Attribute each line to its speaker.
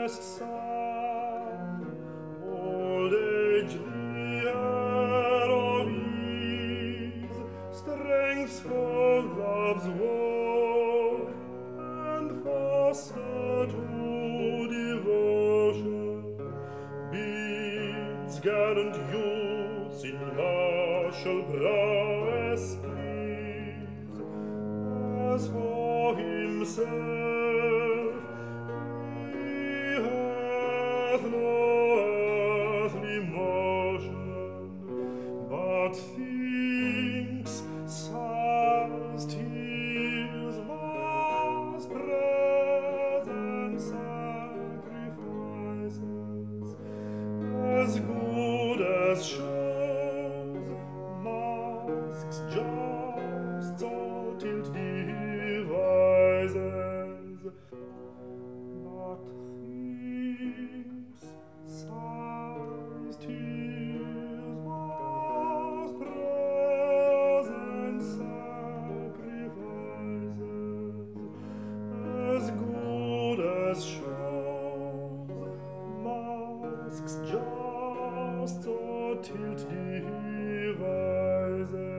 Speaker 1: best song, old age the heir of ease, strength for love's woe, and foster to devotion, bids gallant youths in martial prowess please, as for himself he hath no earthly motion, but thinks sighs, tears, vast prayers, and sacrifices, as good as shows, masks, jousts, or tilt devises, but thinks, sighs, tears, vast prayers, and sacrifices, as good as shows, masks, jousts, or tilt devises.